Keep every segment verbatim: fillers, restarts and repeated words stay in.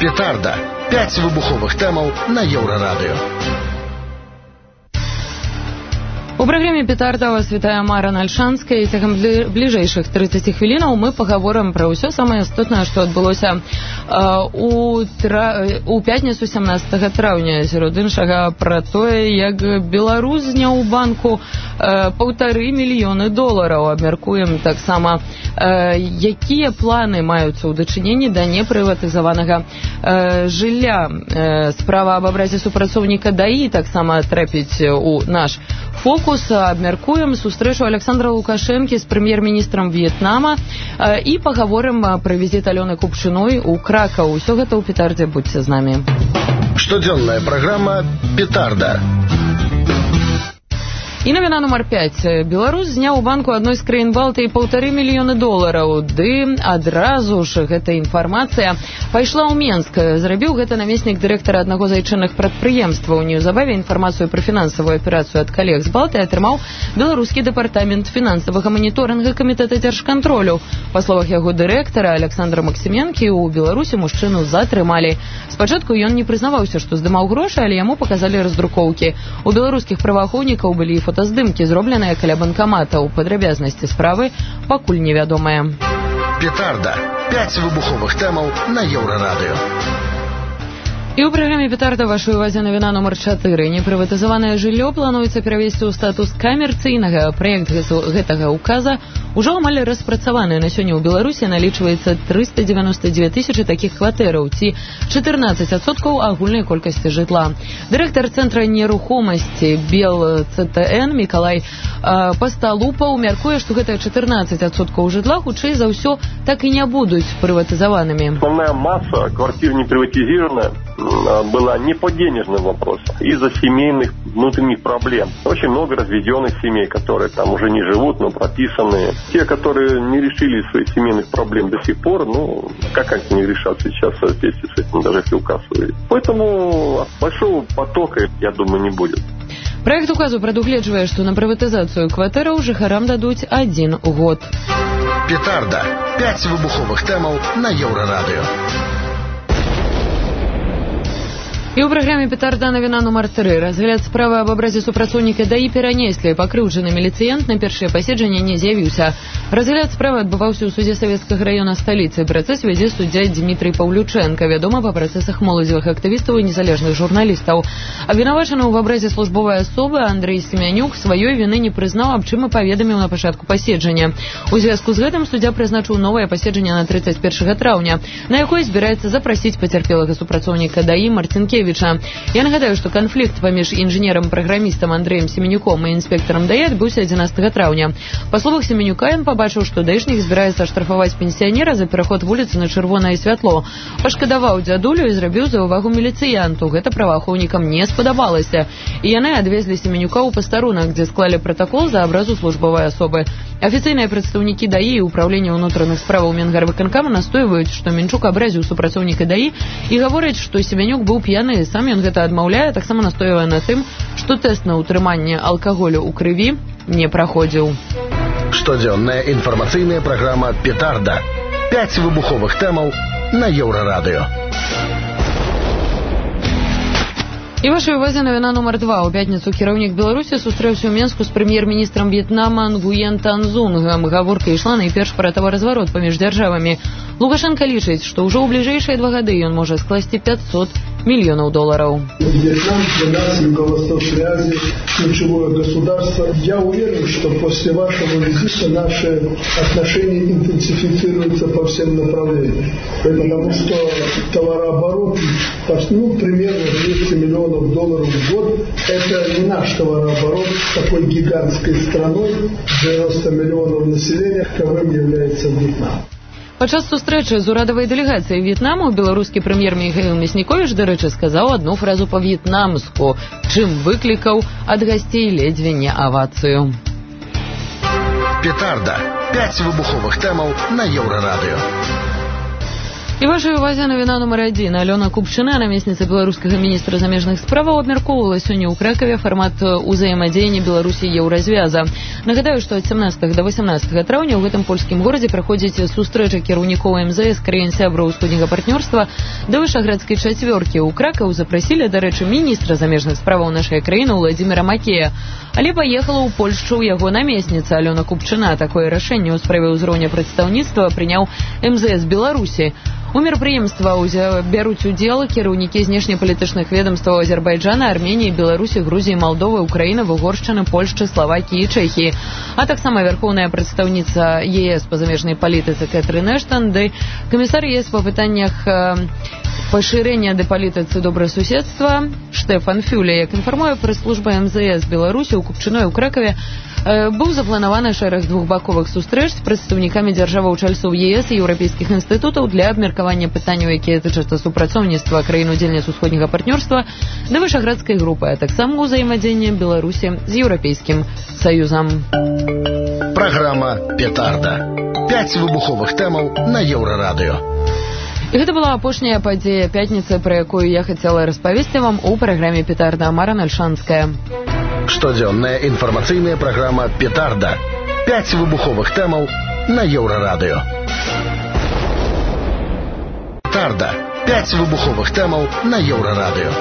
Петарда. Пять выбуховых тэмаў на Еўрарадыё. У праграме «Петарда» вас вітае Мара Нальшанская, і цягам бліжэйшых трыццаць хвілінаў мы пагаворым пра ўсё самае істотнае, што адбылося э, у, тра... у пятніцу сямнаццатага траўня, сярод іншага пра тое, як Беларусь зняў у банку э, паўтары мільёны долараў. Абмяркуем таксама, э, якія планы маюцца ў дачыненні да непрыватызаванага э, жылля. Э, справа аб абразе супрацоўніка ДАІ таксама трапіць у наш фокус. Абмяркуем сустрэчу Александра Лукашэнкі з прэм'ер-міністрам В'етнама э, і пагаворым пра візіт Алёны Купчыной у Кракаў. Усё гэта ў Петардзе, будьце з намі. Штодзённая праграма «Петарда». І навіна нумар пяць. Беларусь зняў у банку адной з краін Балтыі паўтары мільёны долараў. Ды адразу ж гэта інфармацыя пайшла ў Менск. Зрабіў гэта намеснік дырэктара аднаго з айчынных прадпрыемстваў. Неўзабаве інфармацыю пра фінансавую аперацыю ад калег з Балтыі атрымаў беларускі дэпартамент фінансавага маніторынга камітэта дзяржкантролю. Па словах яго дырэктара Александра Максіменкі, у Беларусі мужчыну затрымалі. Спачатку ён не прызнаваўся, што здымаў грошы, але яму паказалі раздрукоўкі. У беларускіх праваахоўнікаў былі і фотаздымкі, зробленыя каля банкаматаў. Падрабязнасці справы пакуль невядомыя. Петарда. Пять выбуховых тэмаў на Еўрарадыё. І ў праграме «Петарда» вашай увазе навіна нумар чатыры. Непрыватызаванае жыллё плануецца перавесці ў статус камерцыйнага. Праект гэтага указа ўжо амаль распрацаваны. На сёння ў Беларусі налічваецца трыста дзевяноста дзве тысячы такіх кватэраў, ці чатырнаццаць адсоткаў агульнай колькасці жытла. Дырэктар цэнтра нерухомасці БелЦТН Мікалай э, Пасталупаў мяркуе, што гэтыя чатырнаццаць адсоткаў жытла хутчэй за ўсё так і не будуць прыватызаванымі. Основная масса квартир не приватизированная была не по денежным вопросам, из-за семейных внутренних проблем. Очень много разведенных семей, которые там уже не живут, но прописанные. Те, которые не решили своих семейных проблем до сих пор, ну, как они не решат сейчас в соответствии с этим, даже если указ выйдет. Поэтому большого потока, я думаю, не будет. Проект указу прадугледжвае, што на прыватызацыю кватэраў жыхарам дадуць адзін год. Петарда. Пять выбуховых тэмаў на Еўрарадыё. І ў праграме «Петарда» навіна нумар тры. Разгляд справы аб абразе супрацоўніка ДАІ перанеслі. Пакрыўджаны міліцыянт на першае паседжанне не з'явіўся. Разгляд справы адбываўся ў судзе савецкага раёна сталіцы. Працэс вядзе суддзя Дмітрый Паўлючэнка, вядома па працэсах моладзевых актывістаў і незалежных журналістаў. Абвінавачаны ў абразе службовай асобы Андрэй Семянюк сваёй віны не прызнаў, аб чым і паведаміў на пачатку паседжання. У звязку з гэтым суддзя прызначыў новае паседжанне на трыццаць першага траўня, на якое збіраецца запрасіць пацярпелага супрацоўніка ДАІ Марцінкевіча. Я нагадаю, што канфлікт паміж інжынерам-праграмістам Андрэем Семенюком і інспектарам ДАІ адбыўся адзінаццатага траўня. Па словах Семенюка, ён пабачыў, што даішнік збіраецца штрафаваць пенсіянера за пераход вуліцы на чырвонае святло. Пашкадаваў дзядулю і зрабіў заўвагу міліцыянту. Гэта праваахоўнікам не спадабалася. І яны адвезлі Семенюка ў пастарунак, дзе склалі пратакол за абразу службовай асобы. Афіцыйныя прадстаўнікі ДАІ і ўпраўлення ўнутраных справаў Менгарвыканкама настойваюць, што Мінчук абразіў супрацоўніка ДАІ і гавораць, што Семенюк быў п'яны. Сам ён гэта адмаўляе, таксама настойвае на тым, што тэст на ўтрыманне алкаголю ў крыві не праходзіў. Штодзённая інфармацыйная праграма «Петарда». Пять выбуховых тэмаў на Еўрарадыё. І вашай увазе навіна нумар два. У пятніцу кіраўнік Беларусі сустрэўся ў Менску з прэм'ер-міністрам В'етнама Нгуен Тан Зунгам. Гаворка ішла найперш пра таваразварот паміж дзяржавамі. Лукашенко лічыць, што ўжо ў бліжэйшыя два гады ён можа скласці пятьсот миллионов долларов. Вьетнам для нас юго-восточной Азии ключевое государство. Я уверен, что после вашего визита наши отношения интенсифицируются по всем направлениям. Потому что товарооборот, ну, примерно двести миллионов долларов в год, это не наш товарооборот с такой гигантской страной, девяносто миллионов населения, каковым является Вьетнам. Падчас сустрэчы з урадавай дэлегацыяй В'етнаму беларускі прэм'ер Міхаіл Мясніковіч, дарэчы, сказаў адну фразу па-в'етнамску, чым выклікаў ад гасцей ледзьве не авацыю. Петарда. Пять выбуховых тэмаў на Еўрарадыё. І вашай увазе навіна нумар адзін. Алёна Купчына, намесніца беларускага міністра замежных справаў, абмяркоўвала сёння ў Кракаве фармат узаемадзеяння Беларусі і Еўразвяза. Нагадаю, што ад сямнаццатага да васямнаццатага траўня ў гэтым польскім горадзе праходзіць сустрэча кіраўнікоў эм зэ эс краін сябраў усходняга партнёрства да вышаградскай чацвёркі. У Кракаў запрасілі, дарэчы, міністра замежных справаў нашай краіны Владзіміра Макея. Але паехала ў Польшчу яго намесніца Алёна Купчына. Такое рашэнне ў справе ўзроўня прадстаўніцтва прыняў эм зэ эс Беларусі. У мерапрыемства бяруць удзел кіраўнікі знешнепалітычных ведомстваў Азербайджана, Арменіі, Беларусі, Грузіі, Малдовы, Украіны, Угоршчыны, Польшчы, Славакіі і Чэхіі. А таксама вярхоўная прадстаўніца е эс па замежнай палітыцы Кэтрын Эштон, ды камісар е эс па пытаннях пашырэння ды палітыцы добрасуседства Штефан Фюле. Як інфармуе прэс-служба эм зэ эс Беларусі, у Купчыной у Кракаве быў запланаваны шэраг двухбаковых сустрэч з прадстаўнікамі дзяржаваў-чальцоў е эс і еўрапейскіх інстытутаў для абмеркавання пытанняў, якія тычацца супрацоўніцтва краін-удзельніц усходняга партнёрства да вышаградскай групы, а таксама ўзаемадзеяння Беларусі з Еўрапейскім Саюзам. Праграма «Петарда». Пяць выбуховых тэмаў на Еўрарадыё. І гэта была апошняя падзея пятніцы, пра якую я хацела распавесці вам у праграме «Петарда». Мара Нальшанская. Штодзённая інфармацыйная праграма «Петарда». Пяць выбуховых тэмаў на Еўрарадыё. «Петарда». Пяць выбуховых тэмаў на Еўрарадыё.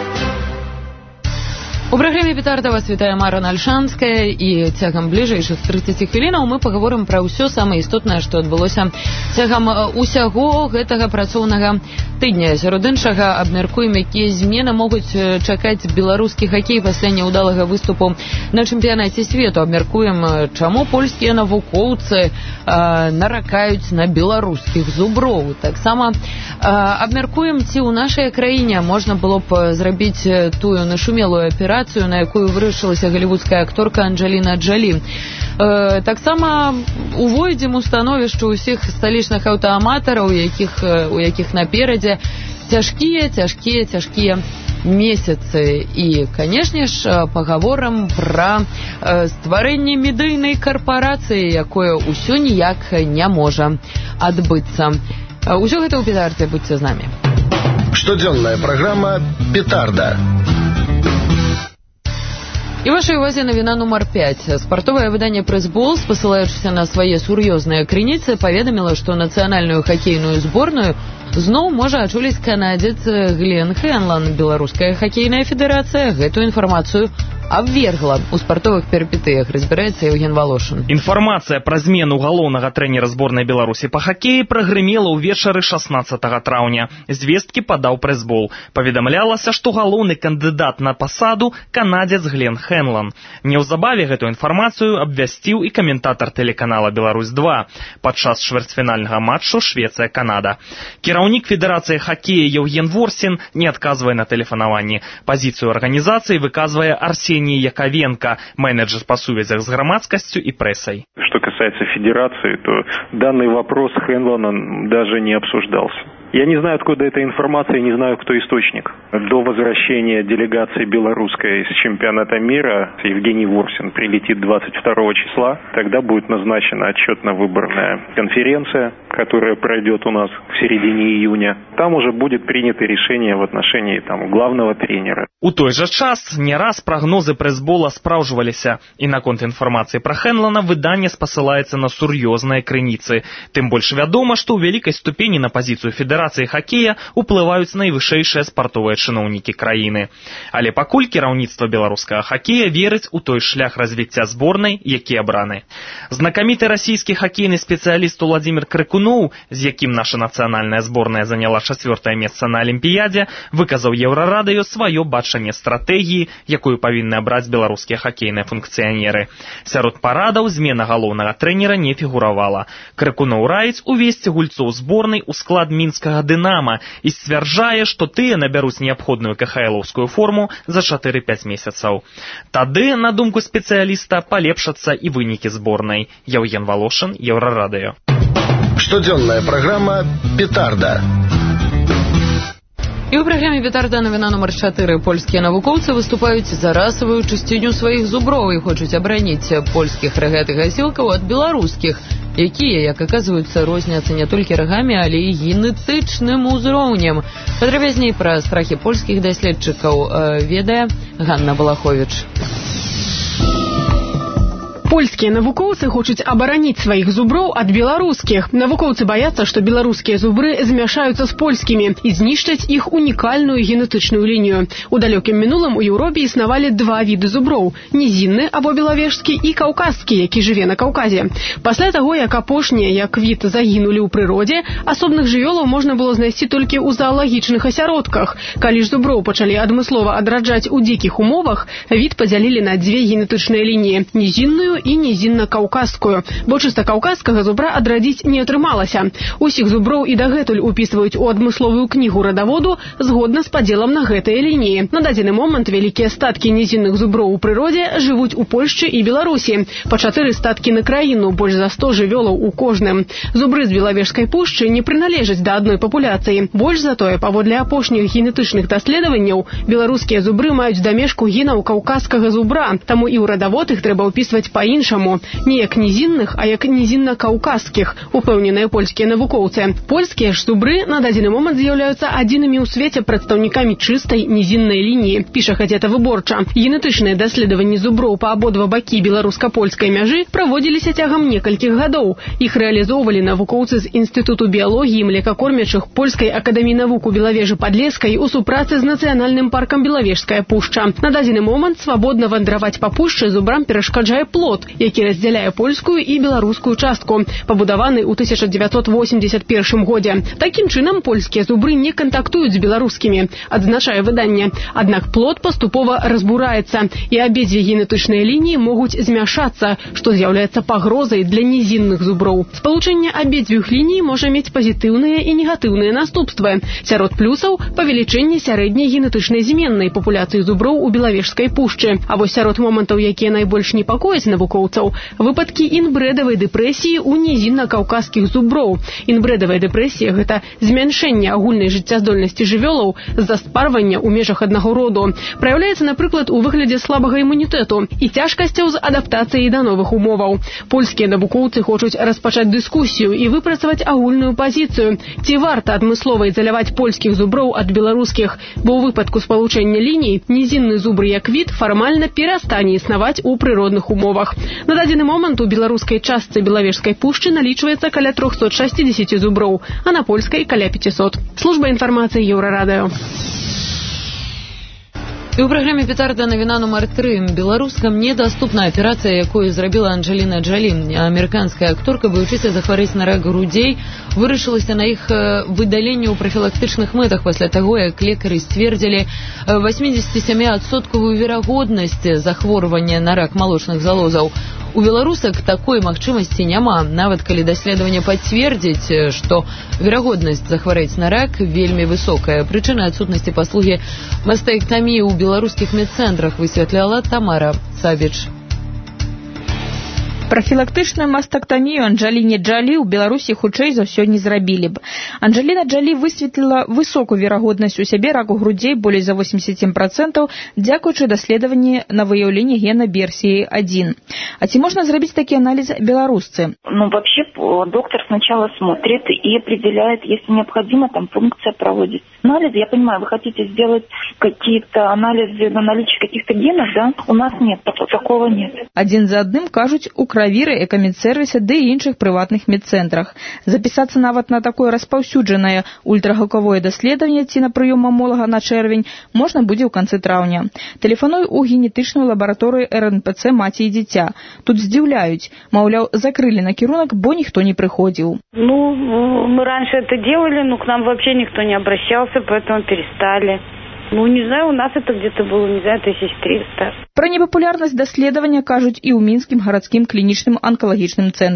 У праграме «Петарда» вас вітае Мара Нальшанская, і цягам бліжэйшых трыццаці хвілінаў мы пагаворым пра ўсё самае істотнае, што адбылося цягам усяго гэтага працоўнага тыдня. Сярод іншага абмяркуем, якія змены могуць чакаць беларускі хакей пасля няўдалага выступу на чэмпіянаце свету. Абмяркуем, чаму польскія навукоўцы а, наракаюць на беларускіх зуброў. Таксама а, абмяркуем, ці ў нашай краіне можна было б зрабіць тую нашумелую аперацыю, на якую вырашылася галівудская акторка Анджеліна Джолі. Э, таксама увойдзем у становішча ўсіх сталічных аўтааматараў, якіх, у якіх наперадзе цяжкія, цяжкія, цяжкія месяцы. І, канешне ж, пагаворам пра э, стварэнне медыйнай карпорацыі, якое ўсё ніяк не можа адбыцца. Усё гэта ў «Петардзе», будьце з намі. Штодзённая праграма «Петарда». І вашай увазе навіна нумар пяць. Спартовае выданне «Прэс-бол», спасылаючыся на свае сур'ёзныя крыніцы, паведаміла, што нацыянальную хакейную зборную зноў можа ачоліць канадзец Глен Хэнлан. Беларуская хакейная федэрацыя гэту інфармацыю абвергла. У спартовых перыпетыях разбіраецца Еўген Валошын. Інфармацыя пра змену галоўнага трэнера зборнай Беларусі па хакеі прагрымела ўвечары шаснаццатага траўня. Звесткі падаў «Прэс-бол». Паведамлялася, што галоўны кандыдат на пасаду канадзец Глен Хэнлан. Неўзабаве гэту інфармацыю абвясціў і каментатар тэлеканала «Беларусь два» падчас чвэрцьфінальнага матчу Швецыя-Канада. Кіраўнік федэрацыі хакея Еўген Ворсін не адказвае на тэлефанаванні. Пазіцыю арганізацыі выказвае Арсеній Яковенко, менеджер по связях с громадскостью и прессой. Что касается федерации, то данный вопрос Хэнлона даже не обсуждался. Я не знаю, откуда эта информация, не знаю, кто источник. До возвращения делегации белорусской с чемпионата мира Евгений Ворсин прилетит двадцать второго числа. Тогда будет назначена отчетно-выборная конференция, которая пройдет у нас в середине июня. Там уже будет принято решение в отношении там, главного тренера. У той жа час не раз прагнозы «Прэс-бола» спраўджваліся. І наконт інфармацыі пра Хэнлана выданне спасылаецца на сур'ёзныя крыніцы. Тым больш вядома, што ў вялікай ступені на пазіцыю федэрацыі хакея уплываюць найвышэйшыя спартовыя чыноўнікі краіны. Але пакуль кіраўніцтва беларускага хакея верыць у той шлях развіцця зборнай, які абраны. Знакаміты расійскі хакейны спецыяліст Уладзімір Крыкуноў, з якім наша нацыянальная зборная заняла чацвёртае месца на Алімпіядзе, выказаў Еўрарадыё сваё бачанне стратэгіі, якую павінны абраць беларускія хакейныя функцыянеры. Сярод парадаў змена галоўнага трэнера не фігуравала. Крыкуноў раіць увесці гульцоў зборнай у склад мінскага «Дынама» і сцвярджае, што тыя набяруць неабходную ка ха элаўскую форму за чатыры-пяць месяцаў. Тады, на думку спецыяліста, палепшацца і вынікі зборнай. Еўген Валошын, Еўрарадыё. Штодзённая праграма «Петарда». І ў праграме «Петарда» навіна нумар чатыры. Польскія навукоўцы выступаюць за расавую чысціню сваіх зуброў і хочуць абараніць польскіх рагатых асілкаў ад беларускіх, якія, як аказваюцца, розняцца не толькі рагамі, але і генетычным узроўнем. Падрабязней пра страхі польскіх даследчыкаў ведае Ганна Балаховіч. Польскія навукоўцы хочуць абараніць сваіх зуброў ад беларускіх. Навукоўцы баяцца, што беларускія зубры змяшаюцца з польскімі і знішчаць іх унікальную генетычную лінію. У далёкім мінулым у Еўропе існавалі два віды зуброў – нізінны або белавежскі і каўказскі, які жыве на Каўказе. Пасля таго, як апошнія, як від, загінулі ў прыродзе, асобных жывёлаў можна было знайсці толькі ў заалагічных асяродках. Калі ж зуброў пачалі адмыслова адраджаць у дзікіх умовах, від падзялілі на дзве генетычныя лініі – нізінную і нізінна-каўказскую, бо чыста каўказскага зубра адрадзіць не атрымалася. Усіх зуброў і дагэтуль упісваюць у адмысловую кнігу радаводу згодна з падзелам на гэтыя лініі. На дадзены момант вялікія статкі нізінных зуброў у прыродзе жывуць у Польшчы і Беларусі. Па чатыры статкі на краіну, больш за сто жывёлаў у кожным. Зубры з Белавежскай пушчы не прыналежаць да адной папуляцыі. Больш за тое, паводле апошніх генетычных даследаванняў, беларускія зубры маюць дамешку генаў каўказскага зубра, таму і ў радавод іх трэба ўпісваць па іншаму, не як нізінных, а як нізінна-каўказскіх, упэўненыя польскія навукоўцы. Польскія ж зубры на дадзены момант з'яўляюцца адзінымі ў свеце прадстаўнікамі чыстай нізіннай лініі, піша газета «Выборча». Генетычныя даследаванні зуброў па абодва бакі беларуска-польскай мяжы праводзіліся цягам некалькіх гадоў. Іх рэалізоўвалі навукоўцы з Інстытуту біялогіі млекакормячых Польскай акадэміі навук у Белавежы-Падлескай у супрацы з нацыянальным паркам Белавежская пушча. На дадзены момант свабодна вандраваць па пушчы зубрам перашкаджае плот, які раздзяляе польскую і беларускую частку, пабудаваны ў тысяча дзевяцьсот восемьдесят першым годзе. Такім чынам польскія зубры не кантактуюць з беларускімі, адзначае выданне. Аднак плот паступова разбураецца, і абедзве генетычныя лініі могуць змяшацца, што з'яўляецца пагрозай для нізінных зуброў. Спалучэнне абедзвюх ліній можа мець пазітыўныя і негатыўныя наступствы. Сярод плюсаў – павелічэнне сярэдняй генетычнай зменнай папуляцыі зуброў у Белавежскай пушчы. А вось сярод момантаў, якія найбольш непакояць навукоўцаў, выпадкі інбрэдавай дэпрэсіі ў нізінна-каўказскіх зуброў. Інбрэдавая дэпрэсія – гэта змяншэнне агульнай жыццяздольнасці жывёлаў з-за спарвання ў межах аднаго роду. Праяўляецца, напрыклад, у выглядзе слабага імунітэту і цяжкасцяў з адаптацыяй да новых умоваў. Польскія навукоўцы хочуць распачаць дыскусію і выпрацаваць агульную пазіцыю. Ці варта адмыслова ізаляваць польскіх зуброў ад беларускіх, бо ў выпадку спалучэння ліній нізінны зубр як від фармальна перастане існаваць у прыродных умовах. На дадзены момант у беларускай частцы Белавежскай пушчы налічваецца каля трохсот шасцідзесяці зуброў, а на польскай каля пяцісот. Служба інфармацыі Еўрарадыё. І ў праграме «Петарда» навіна нумар тры. Беларускам недаступна аперацыя, якую зрабіла Анджеліна Джолі. Амерыканская акторка, баючыся захварэць на рак грудзей, вырашылася на іх выдаленне ў прафілактычных мэтах пасля таго, як лекары сцвердзілі восемьдесят семь адсоткаў верагоднасць захворвання на рак малочных залозаў. У беларусак такой магчымасці няма, нават калі даследаванне пацвердзіць, што верагоднасць захварэць на рак вельмі высокая. Прычына адсутнасці паслугі мастэктаміі ў беларускіх медцэнтрах высвятляла Тамара Сабіч. Прафілактычную мастэктамію Анджеліне Джолі ў Беларусі хутчэй за ўсё не зрабілі б. Анджеліна Джолі высветліла высокую верагоднасць у сябе раку грудзей болей за восемьдесят семь процентов дзякуючы даследаванні на выяўленне гена би эр си эй один. А ці можна зрабіць такі аналіз беларусцы? Ну, вообще, доктор сначала смотрит и определяет, если необходимо, там функция проводится. Анализы, я понимаю, вы хотите сделать какие-то анализы на наличие каких-то генов, да? У нас нет, такого нет. Адзін за адным кажуць у кравіры, экамедсервісе ды і іншых прыватных медцэнтрах. Запісацца нават на такое распаўсюджанае ультрагукавое даследаванне ці на прыём мамолага на чэрвень можна будзе ў канцы траўня. Тэлефануй у генетычную лабараторыю эр эн пэ цэ «Маці і дзіця». Тут здзіўляюць, маўляў, закрылі накірунак, бо ніхто не прыходзіў. Ну, мы раньше это делали, но к нам вообще никто не обращался, поэтому перестали. Ну, не знаю, у нас это где-то было, не знаю, тысяч триста. Пра непапулярнасць даследавання кажуць і ў мінскім гарадскім клінічным анкалагічным цэнтры.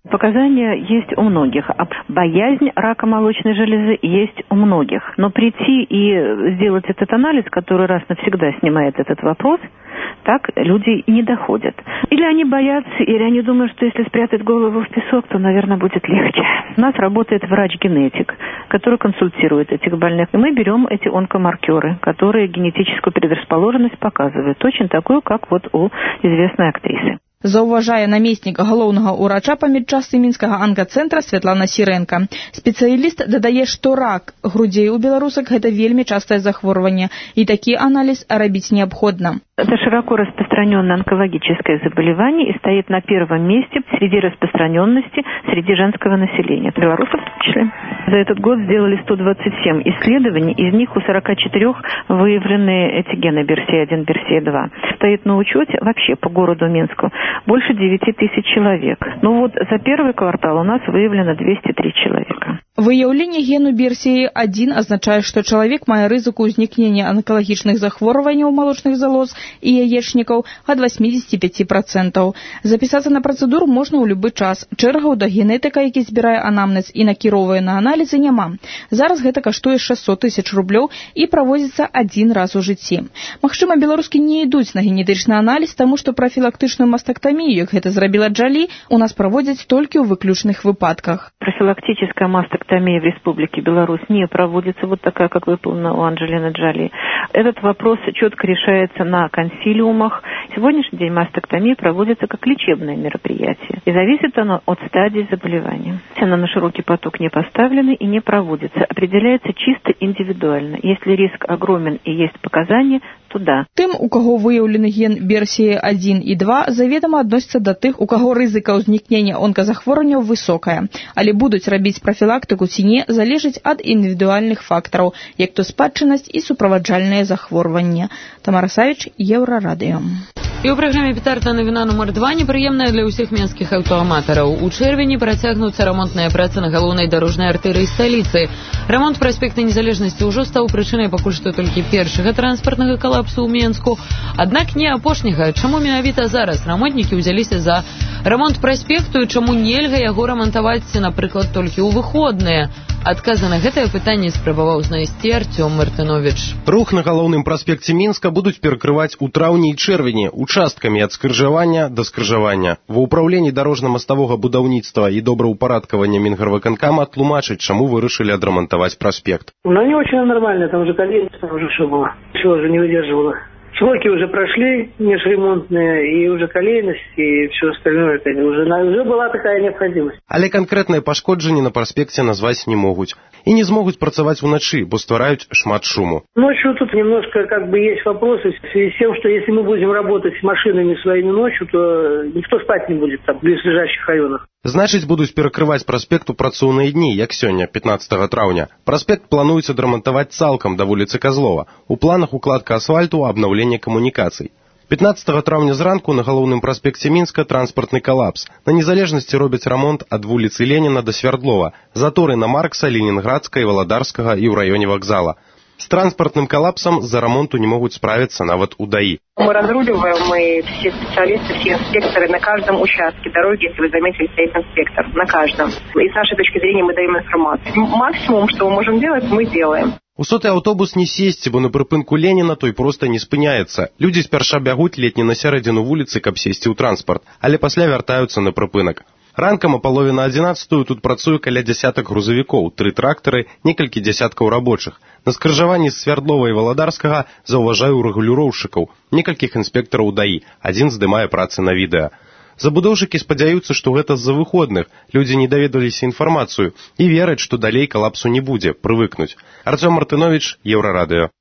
Показания есть у многих. А боязнь рака молочной железы есть у многих. Но прийти и сделать этот анализ, который раз навсегда снимает этот вопрос, так люди не доходят. Или они боятся, или они думают, что если спрятать голову в песок, то, наверное, будет легче. У нас работает врач-генетик, который консультирует этих больных. И мы берем эти онкомаркеры, которые генетическую предрасположенность показывают. Точно такую, как вот у известной актрисы. Заўважае намеснік галоўнага ўрача па медчастцы мінскага анкацэнтра Святлана Сірэнка. Спецыяліст дадае, што рак грудзей у беларусак гэта вельмі частае захворванне, і такі аналіз рабіць неабходна. Это широко распространенное онкологическое заболевание и стоит на первом месте среди распространенности среди женского населения. Белорусов в том числе. За этот год сделали сто двадцать семь исследований, из них у сорока четырёх выявлены эти гены би эр си один, би эр си два. Стоит на учете вообще по городу Минску больше девяти тысяч человек. Ну вот за первый квартал у нас выявлено двести три человека. Выяўленне гену би эр си один азначае, што чалавек мае рызыку ўзнікнення онкалагічных захворванняў малочных залоз і яечнікаў ад восьмидесяти пяти процентов. Запісацца на працэдуру можна ў любы час. Чэргаў да генетыка, які збірае анамнез і накіроўвае на аналізы, няма. Зараз гэта каштуе шэсцьсот тысяч рублёў і праводзіцца адзін раз у жыцці. Магчыма, беларускі не ідуць на генетычны аналіз, таму што профілактычную мастактамію, як гэта зрабіла Джалі, у нас праводзяць толькі ў выключных выпадках. Профилактическая мастектомия в Республике Беларусь не проводится, вот такая, как выполнена у Анджелины Джоли. Этот вопрос четко решается на консилиумах. Сегодняшний день мастектомия проводится как лечебное мероприятие. И зависит оно от стадии заболевания. Она на широкий поток не поставлена и не проводится. Определяется чисто индивидуально. Если риск огромен и есть показания, то да. Тым, у каго выяўлены ген би эр си один і два, заведома адносіцца да тых, у каго рызыка ўзнікнення онказахворванняў высокая. Але будуць рабіць прафілактыку ці не, залежыць ад індывідуальных фактараў, як то спадчыннасць і суправаджальнае захворванне. Тамара Савіч, Еўрарадыё. І ў праграме «Петарда навіна нумар два» непрыемная для ўсіх менскіх аўтааматараў. У чэрвені працягнуцца рамонтныя працы на галоўнай дарожнай артэрыі сталіцы. Рамонт праспекта Незалежнасці ўжо стаў прычынай пакуль што толькі першага транспартнага калапсу ў Менску. Аднак не апошняга. Чаму менавіта зараз рамонтнікі ўзяліся за рамонт праспекту і чаму нельга яго рамантаваць, напрыклад, толькі ў выходныя? Адказы на гэтае пытанне спрабаваў знайсці Артём Мартынович. Рух на галоўным праспекце Мінска будуць перакрываць у траўні і чэрвені участкамі ад скрыжавання да скрыжавання. Ва ўпраўленні дарожна-маставога будаўніцтва і добраўпарадкавання Мінгарвыканкама тлумачаць, чаму вырашылі адрамантаваць праспект. Ну, не очень нормально, там уже колени, там уже все было. Все уже не выдерживало. Сроки уже прошли межремонтные, и уже колейность, и все остальное. Это уже, уже была такая необходимость. Але конкретные пашкоджанні на праспекце назваць не могуць. И не змогуць працаваць уначы, бо ствараюць шмат шуму. Ночью тут немножко как бы есть вопросы в связи с тем, что если мы будем работать с машинами своими ночью, то никто спать не будет там в близлежащих районах. Значыць, будуць перакрываць праспект у працоўныя дні, як сёння, пятнадцатага траўня. Праспект плануецца драмантаваць цалкам да вуліцы Казлова. У планах укладка асфальту, абнаўленне камунікацый. пятнадцатага траўня зранку на галоўным праспекце Мінска транспартны калапс. На Незалежнасці робяць рамонт ад вуліцы Леніна да Свярдлова, заторы на Маркса, Ленінградскага і Валадарскага і ў раёне вакзала. С транспортным коллапсом за ремонту не могут справиться нават у ДАИ. Мы разруливаем, мы все специалисты, все инспекторы на каждом участке дороги, если вы заметили, стоит инспектор, на каждом. И с нашей точки зрения мы даем информацию. Максимум, что мы можем делать, мы делаем. У соты аўтобус не сесці, бо на прыпынку Леніна той проста не спыняецца. Людзі спярша бягуць ледне на сярэдзіну вуліцы, каб сесці ў транспарт, але пасля вяртаюцца на прыпынак. Ранкам а палове на адзінаццатую тут працуе каля дзясятак грузавікоў, тры трактары, некалькі дзясяткаў рабочых. На скрыжаванні з Свярдлова і Валадарскага заўважаю рэгулюроўшчыкаў, некалькіх інспектараў ДАИ, адзін здымае працы на відэа. Забудоўшчыкі спадзяюцца, што гэта з-за выходных. Людзі не даведаліся інфармацыю і вераць, што далей калапсу не будзе, прывыкнуць. Артём Мартынович, Еўрарадыё.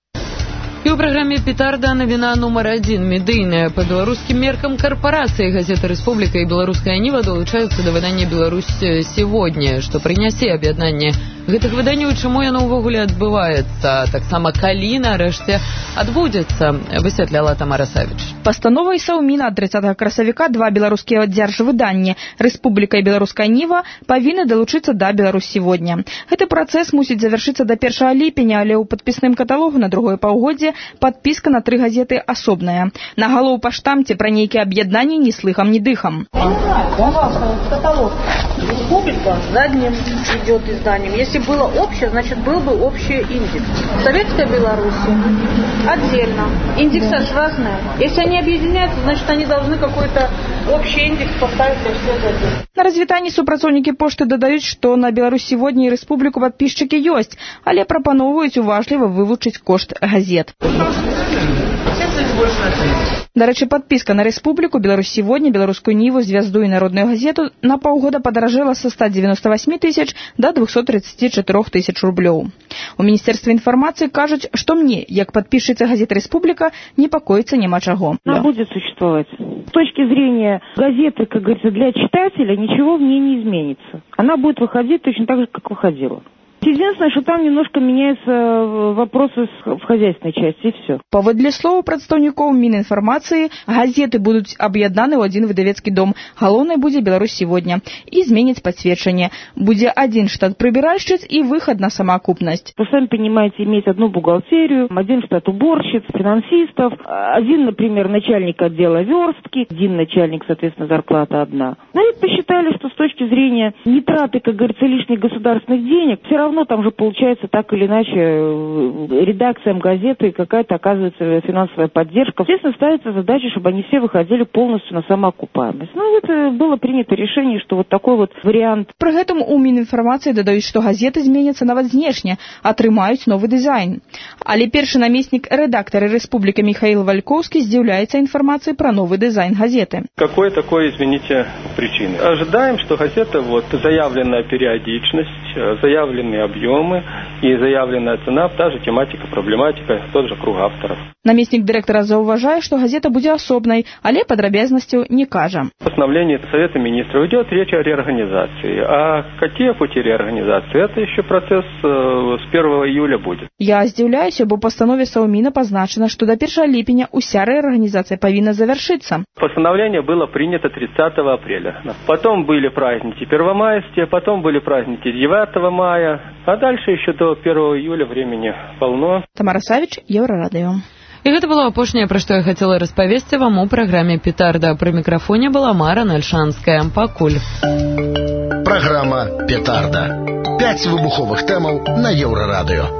І ў праграме «Петарда» навіна нумар адзін. Медыйная па беларускім меркам карпорацыі газета «Рэспубліка» і «Беларуская Ніва» далучаюцца да выдання «Беларусь сегодня», што прынясе аб'яднанне гэтых выданняў, чаму яно ўвогуле адбываецца, таксама калі нарэшце адбудзецца, высвятляла Тамара Савіч. Пастановай Саўміна ад трыццатага красавіка два беларускія дзяржвыданні «Рэспубліка» і «Беларуская Ніва» павінны далучыцца да «Беларусь сегодня». Гэты працэс мусіць завяршыцца да першага ліпеня, але ў падпісным каталогу на другое паўгоддзе газеце, падпіска на тры газеты асобная. На галоўпаштамце пра нейкія аб'яднанні ні слыхам, ні дыхам. Каталог. Республика задним идет изданием. Если было общее, значит был бы общий индекс. Советская Белоруссия отдельно. Индексы же разные. Если они объединяются, значит они должны какой-то общий индекс поставить для всех газет. На развітанні супрацоўнікі пошты дадаюць, што на Беларусь сегодня і рэспубліку падпісчыкі ёсць, але прапаноўваюць уважліва вывучыць кошт газет. Дарэчы, падпіска на рэспубліку, Беларусь сегодня, беларускую Ніву, звязду і народную газету на паўгода падаражэла са ста дзевяноста васьмі тысяч да двухсот тридцати четырёх тысяч рублёў. У Міністэрстве інфармацыі кажуць, што мне, як падпісчыца газеты «Республика», непакоіцца няма чаго. Она будет существовать. С точки зрения газеты, как говорится, для читателя ничего в ней не изменится. Она будет выходить точно так же, как выходила. Единственное, что там немножко меняются вопросы в хозяйственной части, и все. Паводле слоў прадстаўнікоў Мінінфармацыі, газеты будуць аб'яднаны ў адзін выдавецкі дом. Галоўнай будзе «Беларусь сегодня». І зменяць пасведчанне. Будзе адзін штат прыбіральшчыц і выхад на самаокупнасць. Вы сами понимаете, иметь одну бухгалтерию, один штат уборщиц, финансистов, один, например, начальник отдела верстки, один начальник, соответственно, зарплата одна. Ну и посчитали, что с точки зрения нетраты, как говорится, лишних государственных денег, все равно там же получается так или иначе редакциям газеты какая-то оказывается финансовая поддержка. Естественно, ставится задача, чтобы они все выходили полностью на самоокупаемость. Ну, это было принято решение, что вот такой вот вариант. Пры гэтым у Мінінфармацыі дадаюць, што газеты зменяцца нават знешне, атрымаюць новы дызайн. Але першы намеснік рэдактара «Республика» Михаил Валькоўскі здзіўляецца інфармацыяй пра новы дызайн газеты. Какой такой, извините, причины? Ожидаем, что газета, вот, заявленная периодичность, заявленные объемы и заявленная цена, та же тематика, проблематика, тот же круг авторов. Намеснік дырэктара заўважае, што газета будзе асобнай, але падрабязнасцяў не кажа. В постановлении Совета Министров идет речь о реорганизации. А какие пути реорганизации? Это еще процесс э, с первого июля будет. Я здзіўляюся, бо пастанове Саўміна пазначана, што да першага ліпеня уся рэарганізацыя павінна завяршыцца. Постановление было принято тридцатого апреля. Потом были праздники первомайские, потом были праздники девятого мая, а дальше еще до первого июля времени полно. Тамара Савіч, Еўрарадыё. І гэта было апошняе, пра што я хацела распавесці вам у праграме «Петарда». Пры мікрафоне была Мара Нальшанская. Пакуль. Праграма «Петарда». Пяць выбуховых тэмаў на Еўрарадыё.